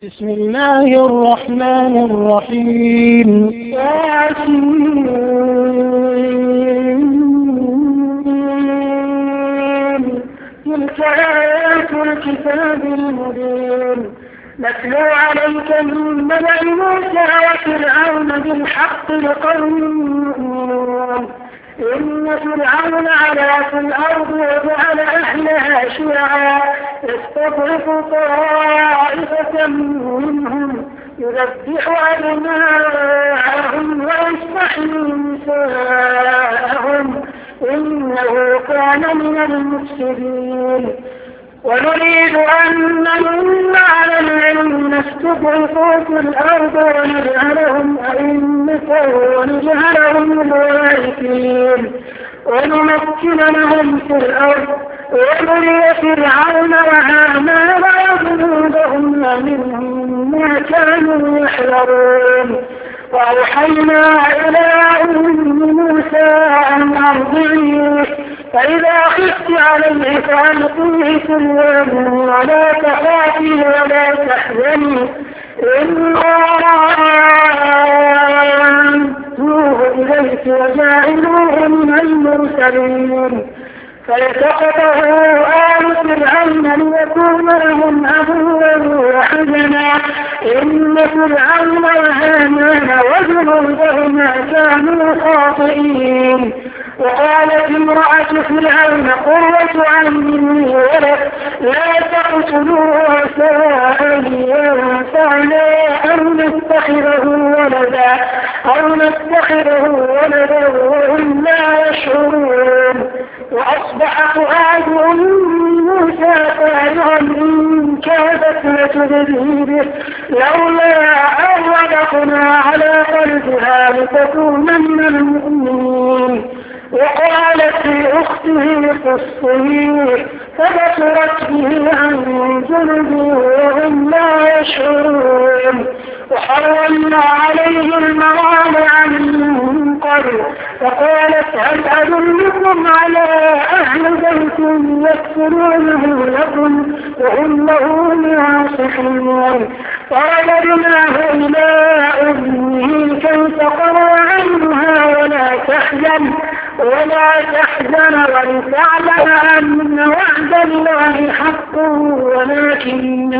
بسم الله الرحمن الرحيم. تلك آيات الكتاب المبين نتلو عليك من نبأ موسى وفرعون بالحق لقوم يؤمنون. إن فرعون علا في الأرض وجعل أهلها شيعا يستضعف طائفة منهم يذبح أبناءهم ويستحيي نساءهم إنه كان من المفسدين. ونريد أن نمن على الذين استضعفوا في الأرض ونجعلهم أئمة ونجعلهم الوارثين ونمكن لهم في الأرض ونري فرعون وهامان وجنودهما منهم ما كانوا يحذرون. وأوحينا إلى أم موسى أن أرضعيه فإذا خفت عليه فألقيه في اليم ولا تخافي ولا تحزني إنا ردوه إليك وجاعلوه من المرسلين. فالتقطه آل فرعون ليكون لهم عدوا وحزنا إن فرعون وهامان وجنودهما كانوا خاطئين. وقالت امرأة فرعون قرة عين ولك لا تقتلوه عسى أن ينفعنا أو نتخذه ولدا وهم لا يشعرون. وأصبح فؤاد موسى طائعا إن كادت لتبدي به لولا أن ربطنا على قلبها لتكون من المؤمنين. وقالت لأخته قصيه فبصرت به عن جنب وهم لا يشعرون. وحرمنا عليه المراضع من قبل فقالت هل أدلكم على أهل بيت يكفلونه لكم وهم له ناصحون. فرددناه إلى أمه كي تقر عنها ولا تحزن ولتعلم أن وعد الله حق ولكن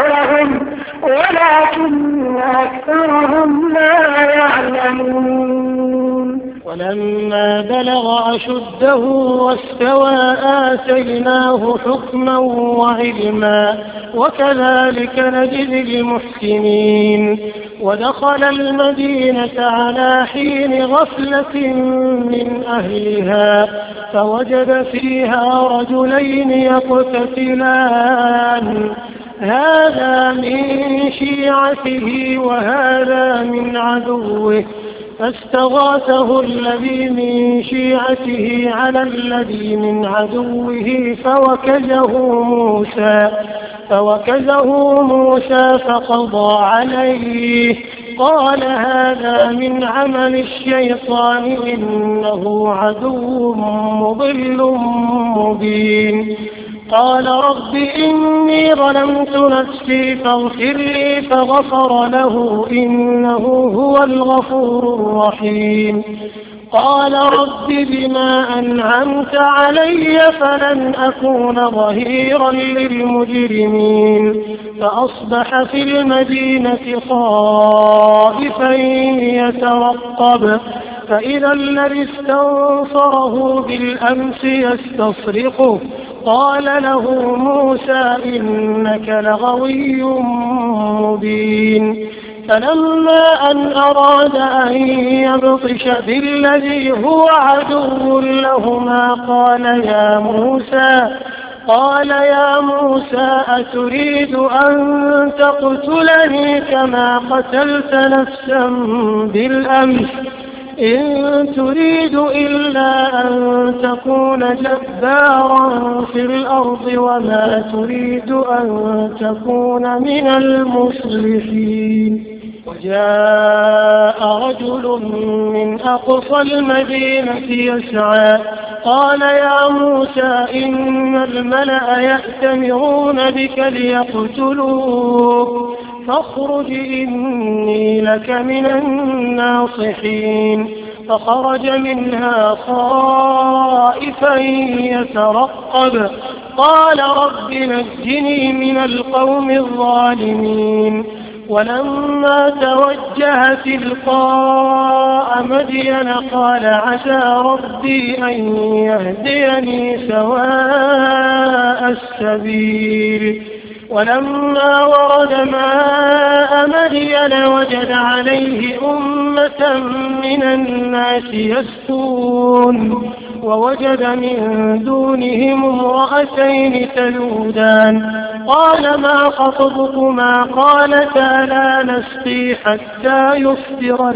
أكثرهم لا يعلمون. ولما بلغ أشده واستوى آتيناه حكما وعلما وكذلك نجزي المحسنين. ودخل المدينة على حين غفلة من أهلها فوجد فيها رجلين يقتتلان هذا من شيعته وهذا من عدوه فاستغاثه الذي من شيعته على الذي من عدوه فوكزه موسى فقضى عليه قال هذا من عمل الشيطان إنه عدو مضل مبين. قال رب إني ظلمت نفسي فاغفر لي فغفر له إنه هو الغفور الرحيم. قال رب بما أنعمت علي فلن أكون ظهيرا للمجرمين. فأصبح في المدينة خائفا يترقب فإذا الذي استنصره بالأمس يستصرخه قال له موسى إنك لغوي مبين. فلما أن أراد أن يبطش بالذي هو عدو لهما قال يا موسى أتريد أن تقتلني كما قتلت نفسا بالأمس إن تريد إلا أن تكون جبارا في الأرض وما تريد أن تكون من المصلحين. وجاء رجل من أقصى المدينة يسعى قال يا موسى إن الملأ يأتمرون بك ليقتلوك فاخرج إني لك من الناصحين. فخرج منها خائفا يترقب قال رب نجني من القوم الظالمين. ولما توجه تلقاء مدين قال عسى ربي أن يهديني سواء السبيل. ولما ورد ماء مدين وجد عليه أمة من الناس يسكون ووجد من دونهم امرأتين تذودان قال ما خطبكما قالتا لا نسقي حتى يصدر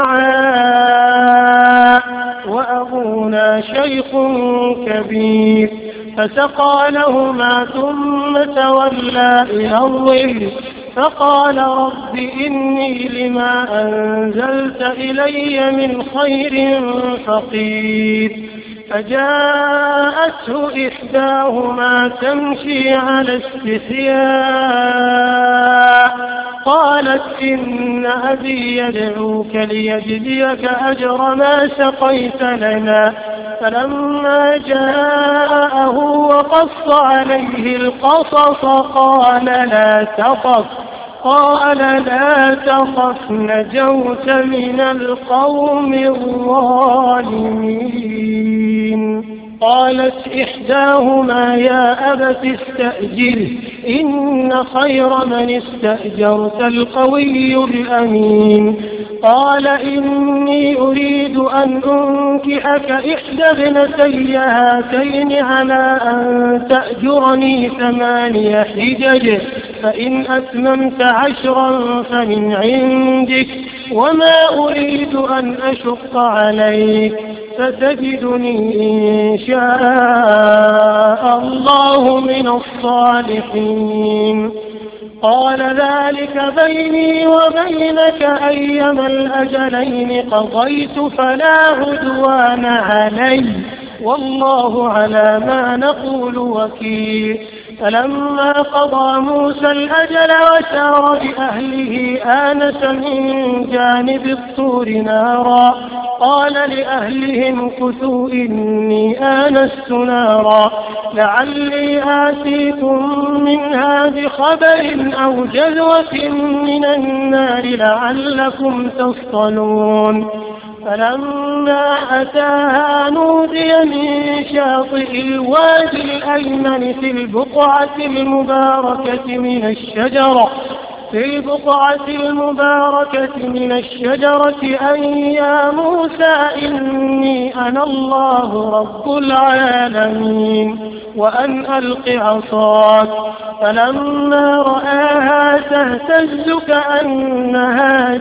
الرعاء وأبونا شيخ كبير. فسقى لهما ثم تولى إلى الظل فقال رب إني لما أنزلت إلي من خير فقير. فجاءته إحداهما تمشي على استحياء قالت إن أبي يدعوك ليجزيك أجر ما سقيت لنا. فلما جاءه وقص عليه القصص قال لا تخف نجوت من القوم الظالمين. قالت إحداهما يا أبت استأجره إن خير من استأجرت القوي الأمين. قال إني أريد أن أنكحك إحدى ابنتي هاتين على أن تأجرني 8 حجج فإن أتممت 10 فمن عندك وما أريد أن أشق عليك فتجدني إن شاء الله من الصالحين. قال ذلك بيني وبينك أيما الأجلين قضيت فلا عدوان علي والله على ما نقول وكيل. فلما قضى موسى الأجل وسار بأهله آنس من جانب الطور نارا قال لأهلهم كثوا إني آنست نارا لعلي آتيكم منها بخبر أو جذوة من النار لعلكم تصطلون. فلما أتاها نودي من شاطئ الوادي الأيمن في البقعة المباركة من الشجرة أن يا موسى إني أنا الله رب العالمين وأن ألق عصاك. فلما رآها تهتز كأنها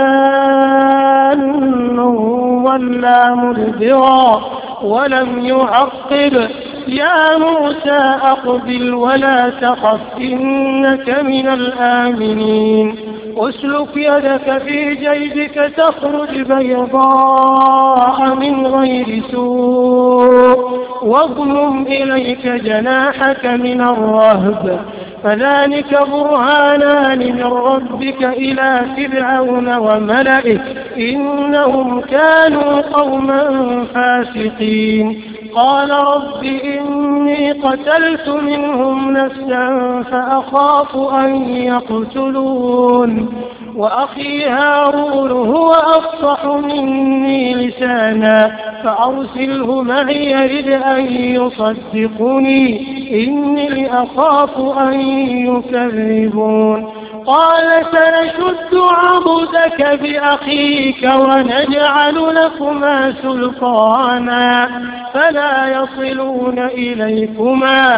جان ولا مدبرا ولم يعقب يا موسى أقبل ولا تخف إنك من الآمنين. أسلك يدك في جيبك تخرج بيضاء من غير سوء واضمم إليك جناحك من الرهب فذلك برهانان من ربك إلى فرعون وملئه إنهم كانوا قوما فاسقين. قال رب إني قتلت منهم نفسا فأخاف أن يقتلون وأخي هارون هو أفصح مني لسانا فأرسله معي يرد أن يصدقني إني أخاف أن يكذبون. قال سنشد عضدك بأخيك ونجعل لكما سلطانا فلا يصلون إليكما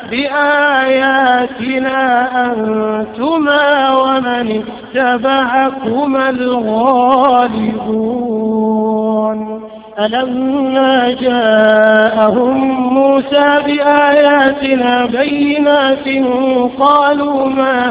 بآياتنا أنتما ومن اتبعكما الغالبون. فلما جاءهم موسى بآياتنا بينات قالوا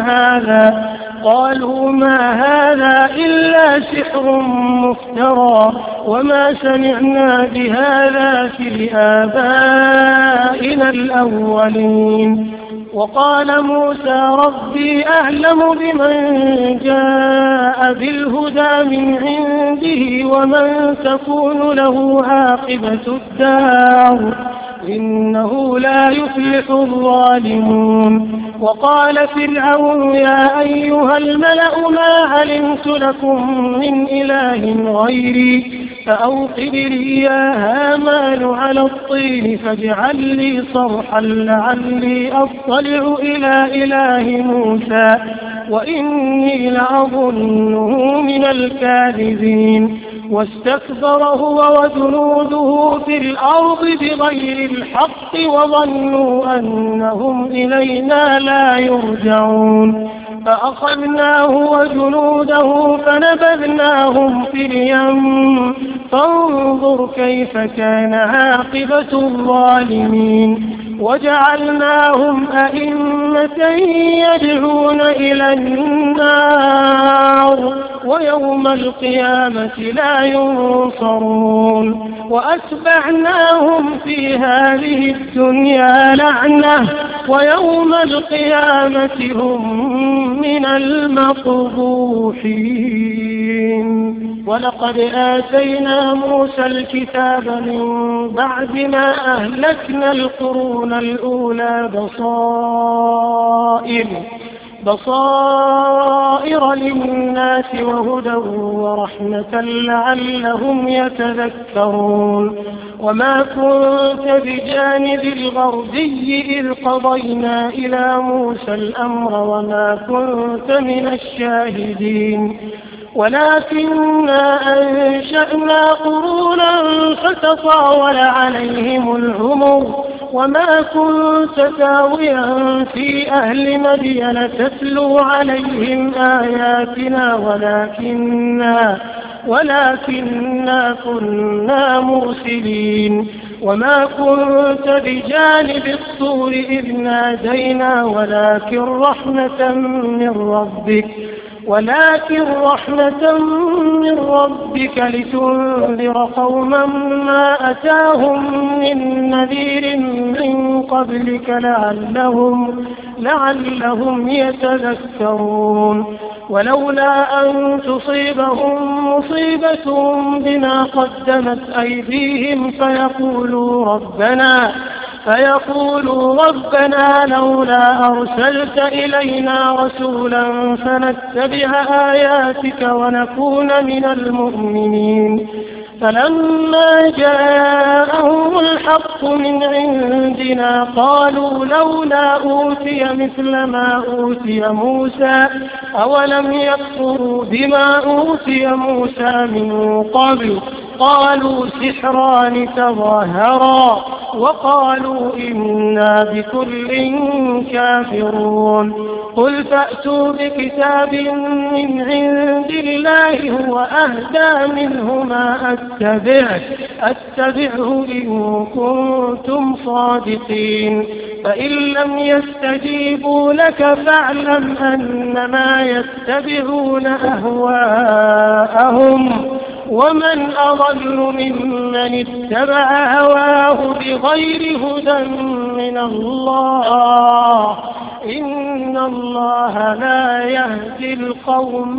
ما هذا إلا سحر مفترى وما سمعنا بهذا في آبائنا الأولين. وقال موسى ربي أعلم بمن جاء بالهدى من عنده ومن تكون له عاقبة الدار إنه لا يفلح الظالمون. وقال فرعون يا أيها الملأ ما علمت لكم من إله غيري فأوقد لي يا هامان على الطين فاجعل لي صرحا لعلي أطلع إلى إله موسى وإني لأظنه من الكاذبين. واستكبر هو وجنوده في الأرض بغير الحق وظنوا أنهم إلينا لا يرجعون فأخذناه وجنوده فنبذناهم في اليم فانظر كيف كان عاقبة الظالمين. وجعلناهم أئمة يدعون إلى النار ويوم القيامة لا ينصرون. وأتبعناهم في هذه الدنيا لعنة ويوم القيامة هم من المقبوحين. ولقد آتينا موسى الكتاب من بعد ما أهلكنا القرون الأولى بصائر للناس وهدى ورحمة لعلهم يتذكرون. وما كنت بجانب الغربي إذ قضينا إلى موسى الأمر وما كنت من الشاهدين ولكننا أنشأنا قرونا فتطاول عليهم العمر وما كنت ثاويا في أهل مدين تتلو عليهم آياتنا ولكننا كنا مرسلين. وما كنت بجانب الطور إذ نادينا ولكن رحمة من ربك لتنذر قوما ما أتاهم من نذير من قبلك لعلهم يتذكرون. ولولا أن تصيبهم مصيبة بما قدمت أيديهم فيقولوا ربنا لولا أرسلت إلينا رسولا فنتبع آياتك ونكون من المؤمنين. فلما جاءهم الحق من عندنا قالوا لولا أوتي مثل ما أوتي موسى أولم يكفروا بما أوتي موسى من قبل قالوا سحران تظاهرا وقالوا إنا بكل كافرون. قل فأتوا بكتاب من عند الله هو أهدى منه ما أتبعه إن كنتم صادقين. فإن لم يستجيبوا لك فاعلم أنما يتبعون أهواءهم ومن أضل ممن اتبع هواه بغير هدى من الله إن الله لا يهدي القوم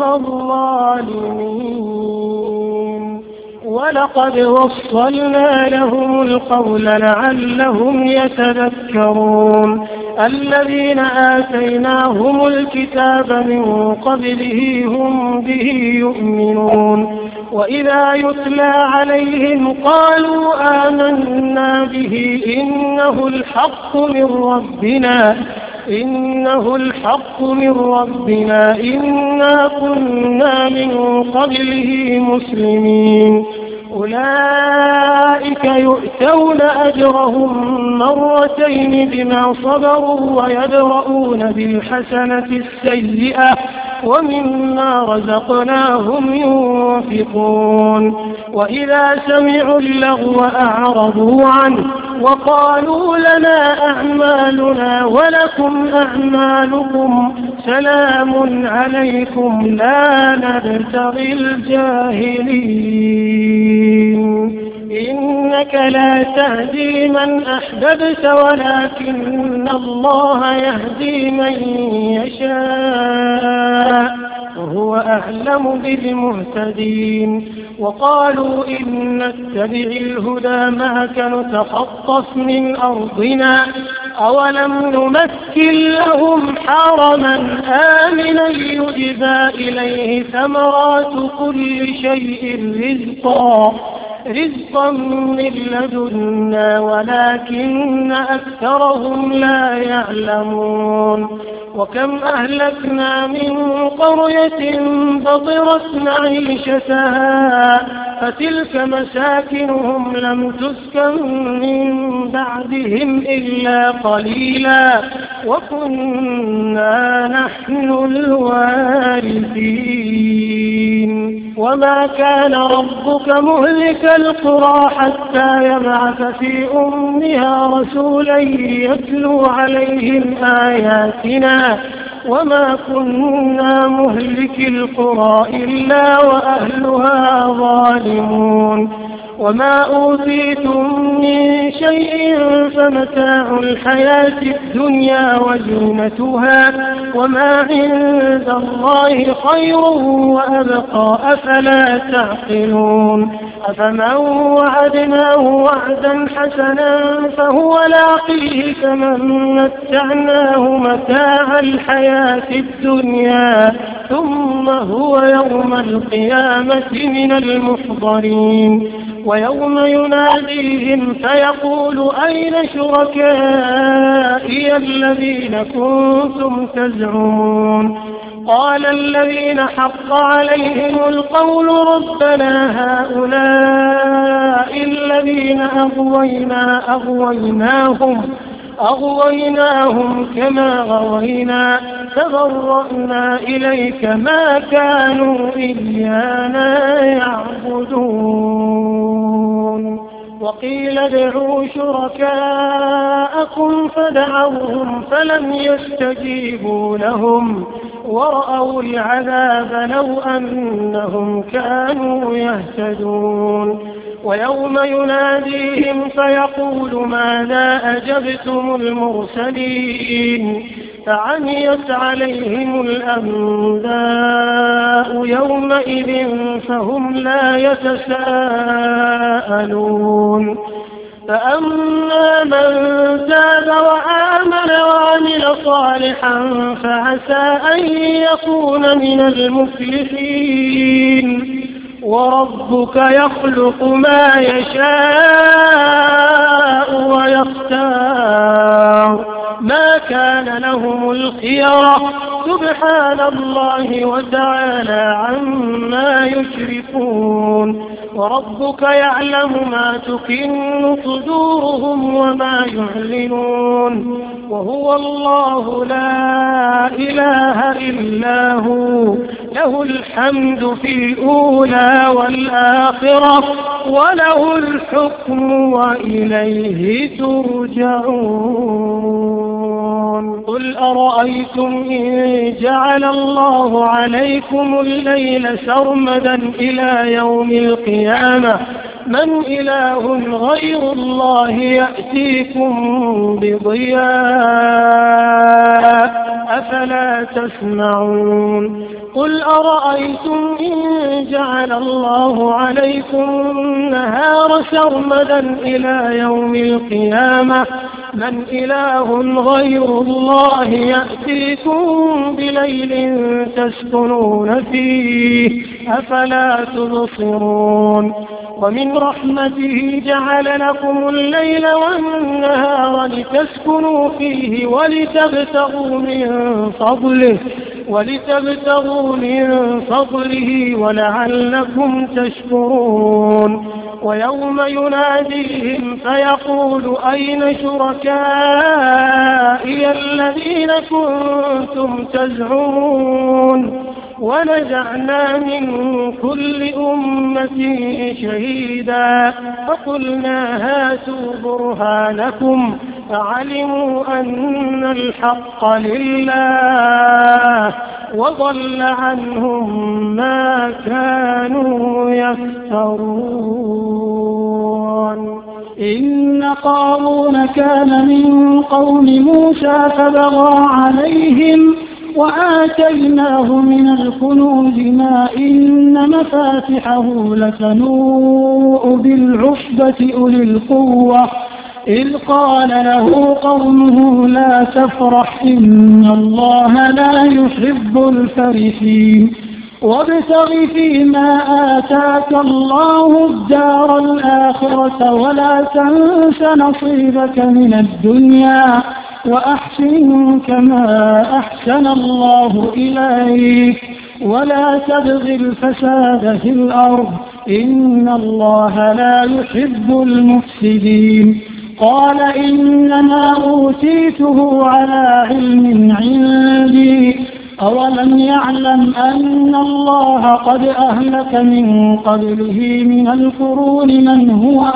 الظالمين. ولقد وصلنا لهم القول لعلهم يتذكرون. الذين آتيناهم الكتاب من قبله هم به يؤمنون. وإذا يتلى عليهم قالوا آمنا به إنه الحق من ربنا إنا كنا من قبله مسلمين. أولئك يؤتون أجرهم مرتين بما صبروا ويدرؤون بالحسنة السيئة ومما رزقناهم ينفقون. وإذا سمعوا اللغو أعرضوا عنه وقالوا لنا أعمالنا ولكم أعمالكم سلام عليكم لا نبتغي الجاهلين إنك لا تهدي من أحببت ولكن الله يهدي من يشاء وهو أعلم بالمهتدين وقالوا إن نتبع الهدى معك نتخطف من أرضنا أولم نمكن لهم حرما آمنا يجبى إليه ثمرات كل شيء رزقا من لدنا ولكن أكثرهم لا يعلمون وكم أهلكنا من قرية بطرت معيشتها فتلك مساكنهم لم تسكن من بعدهم إلا قليلا وكنا نحن الوارثين وما كان ربك مهلك القرى حتى يبعث في أمها رسولا يتلو عليهم آياتنا وما كنا مهلك القرى إلا وأهلها ظالمون وما أوتيتم من شيء فمتاع الحياة الدنيا وزينتها وما عند الله خير وأبقى أفلا تعقلون أفمن وعدناه وعدا حسنا فهو لاقيه كمن متعناه متاع الحياة الدنيا ثم هو يوم القيامة من المحضرين ويوم يناديهم فيقول أين شركائي الذين كنتم تزعمون قال الذين حق عليهم القول ربنا هؤلاء الذين أغويناهم كما غوينا تبرأنا إليك ما كانوا إيانا يعبدون وقيل ادعوا شركاءكم فدعوهم فلم يستجيبوا لهم ورأوا العذاب لو أنهم كانوا يهتدون ويوم يناديهم فيقول ماذا أجبتم المرسلين فعميت عليهم الأنباء يومئذ فهم لا يتساءلون فأما من تاب وآمن وعمل صالحا فعسى أن يكون من المفلحين وربك يخلق ما يشاء ويختار ما كان لهم الخيرة سبحان الله وتعالى عما يشركون وربك يعلم ما تكن صدورهم وما يعلنون وهو الله لا إله إلا هو له الحمد في الأولى والآخرة وله الحكم وإليه ترجعون قل أرأيتم إن جعل الله عليكم الليل سرمدا إلى يوم القيامة من إله غير الله يأتيكم بضياء أفلا تسمعون قل أرأيتم إن جعل الله عليكم النهار سرمدا إلى يوم القيامة من إله غير الله يأتيكم بليل تسكنون فيه أفلا تبصرون ومن رحمته جعل لكم الليل والنهار لتسكنوا فيه ولتبتغوا من فضله ولعلكم تشكرون ويوم يناديهم فيقول أين شركائي الذين كنتم تزعمون ونزعنا من كل أمة شهيدا فقلنا هاتوا برهانكم فعلموا أن الحق لله وضل عنهم ما كانوا يفترون. إن قارون كان من قوم موسى فبغى عليهم وآتيناه من الكنوز ما إن مفاتحه لتنوء بالعصبة أولي القوة إذ قال له قومه لا تفرح إن الله لا يحب الفرحين وابتغ فيما آتاك الله الدار الآخرة ولا تنس نصيبك من الدنيا وأحسن كما أحسن الله إليك ولا تبغ الفساد في الأرض إن الله لا يحب المفسدين. قال إنما أوتيته على علم عندي أولم يعلم أن الله قد أهلك من قبله من القرون من هو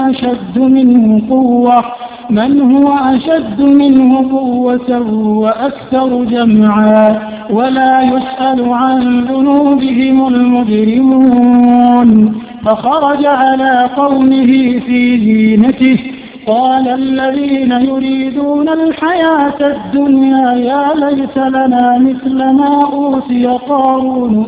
أشد منه قوة وأكثر جمعا ولا يسأل عن ذنوبهم المجرمون. فخرج على قومه في زينته قال الذين يريدون الحياة الدنيا يا ليت لنا مثل ما أوتي قارون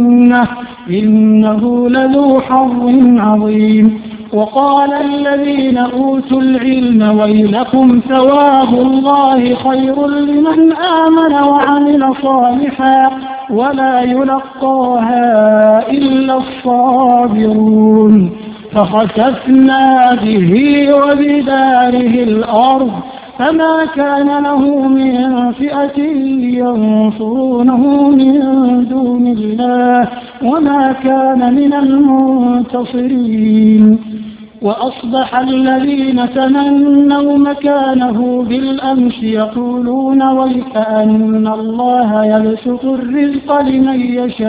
إنه لذو حظ عظيم. وقال الذين أوتوا العلم ويلكم ثواب الله خير لمن آمن وعمل صالحا ولا يلقاها إلا الصابرون. فخسفنا به وبداره الأرض فما كان له من فئة ينصرونه من دون الله وما كان من المنتصرين. وأصبح الذين تمنوا مكانه بالأمس يقولون ويكأن الله يبسط الرزق لمن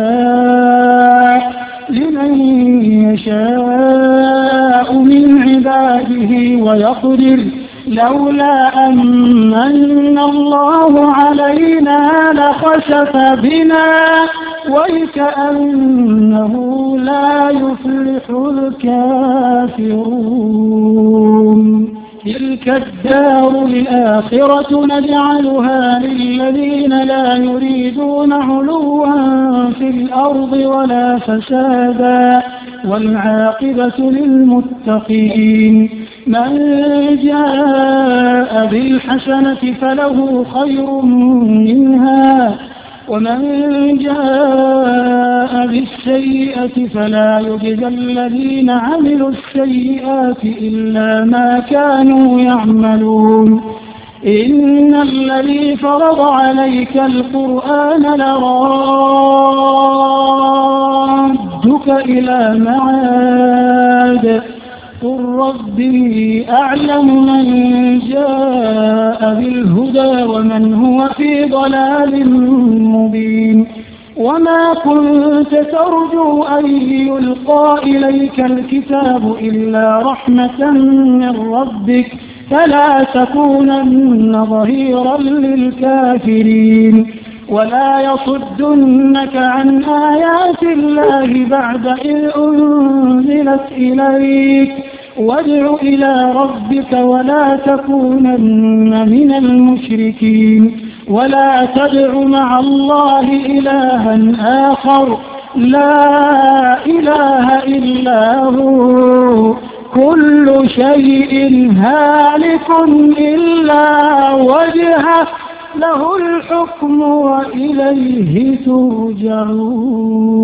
يشاء من عباده ويقدر لولا أمن الله علينا لخسف بنا ويكأنه لا يفلح الكافرون. تلك الدار الآخرة نجعلها للذين لا يريدون علوا في الأرض ولا فسادا والعاقبة للمتقين. من جاء بالحسنة فله خير منها ومن جاء بالسيئة فلا يجزى الذين عملوا السيئات إلا ما كانوا يعملون. إن الذي فرض عليك القرآن لرادك إلى معاد قل ربي أعلم من جاء بالهدى ومن هو في ضلال مبين. وما كنت ترجو أن يلقى إليك الكتاب إلا رحمة من ربك فلا تكونن ظهيرا للكافرين. ولا يصدنك عن آيات الله بعد إذ أنزلت إليك وادع إلى ربك ولا تكونن من المشركين. ولا تدع مع الله إلها آخر لا إله إلا هو كل شيء هالك إلا وجهه له الحكم وإليه ترجعون.